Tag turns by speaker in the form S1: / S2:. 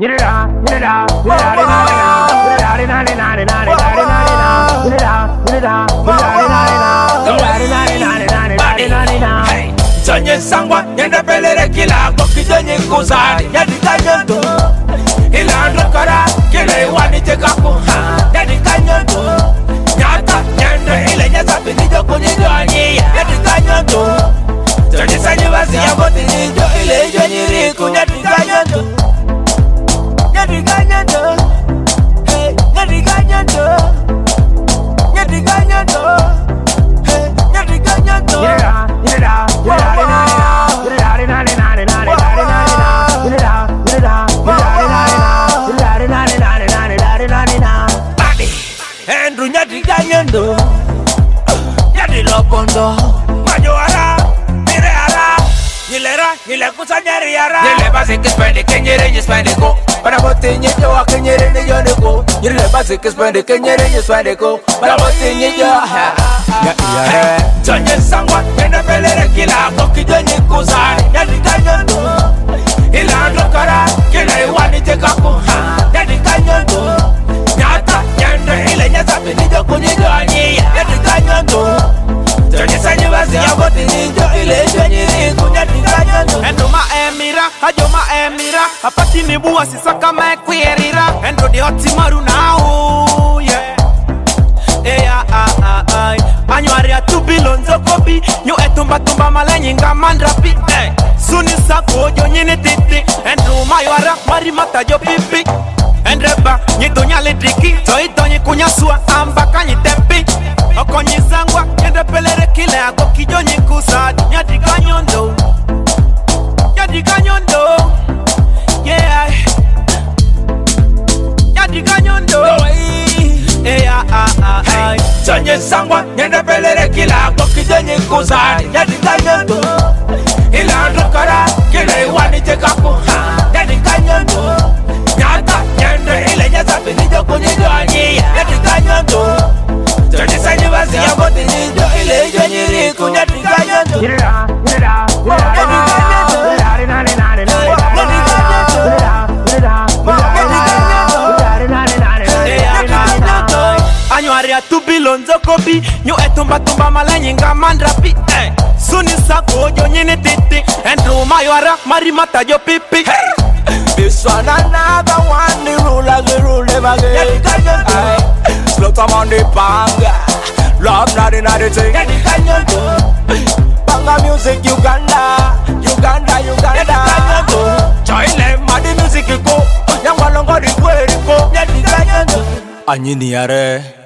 S1: Sonye sangwa nyenda pelere kila koki jonye kusari nyadika nyondo ila ndokara kila iwani tekaku nyadika nyondo nyata nyende ile nyasa pinijo kunyijo anyiya nyadika nyondo sonye sanyi basi ya kote nijo ile ijo nyiriku nyadika nyondo nyadika nyondo nyadika nyondo nyadika nyondo nyadika nyondo Andrew nyadika nyondo nyadi lopondo majoara mireara nyilera nyile kusanyari yara nyile basi kispende kenyere nyespende ko para bote nyejo wa kenyere nyone ko nyile basi kispende kenyere nyespende ko para bote nyejo ya sonye sangwa nyenda pelere kila koki jonye kusari nyadika nyondo ila ndokara kila iwani tekaku nyadika nyondo nyata nyende ile nyasa pinijo kunyijo anyiya nyadika nyondo sonye sanyi basi ya kote nijo ile ijo nyiriku nyadika nyondo
S2: Endoma emira, ajoma emira apati nibuwa sisaka mekwirira endo di hoti maru now yeah Anyuari ya tubilonzo kobi nyo etumba tumba malenyi nga mandrapi Suni sako jo nyini titi Endo mayuara mari mata jo pipi Endreba nyito nyale driki Toito nyikunyasua ambaka nyitempi Oko nyizangwa nyende pelere kile Ako kijo nyikusad nyadika nyondo Nyadika nyondo Yeah Nyadika nyondo
S1: Sonye sangwa nyenda pelere kila koki jonye kusari nyadika nyondo ila ndokara kila iwani tekaku nyadika nyondo nyata nyende ile nyasa pinijo kunyijo anyiya nyadika nyondo sonye sanyi basi ya kote nijo ile ijo nyiriku nyadika nyondo
S2: Anyuari ya tubilonzo kobi nyo etumba tumba malenyi nga mandrapi Suni sako jo nyini titi Endo mayuara mari mata jo pipi
S1: This one another one, the rule as we rule them again. Slut them on the panga, love not another thing. Panga music, Uganda, Uganda, Uganda. Join them, the music you go. Young one longer the way you go. Anyini yare.